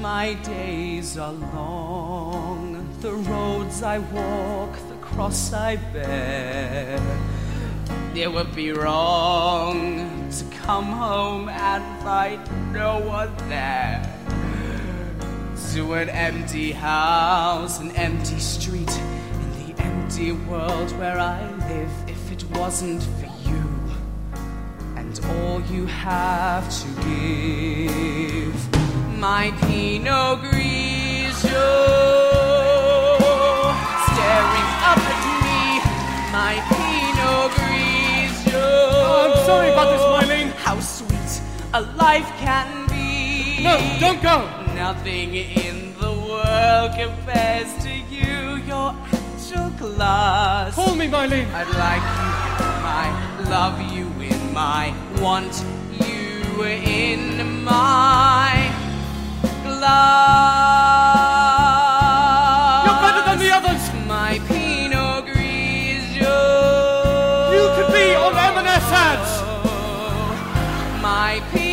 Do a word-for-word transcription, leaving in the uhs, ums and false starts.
my days are long, the roads I walk, the cross I bear. It would be wrong to come home and find no one there. To an empty house, an empty street, in the empty world where I live, if it wasn't for you and all you have to give. My Pinot Grigio, staring up at me, my Pinot Grigio. Oh, I'm sorry about this, Mylene. How sweet a life can be. No, don't go. Nothing in the world compares to you, your angel glass. Call me, Mylene. I'd like you in my, love you in my, want you in my glass. You're better than the others. My Pinot Grigio. You could be on M and S ads. My Pinot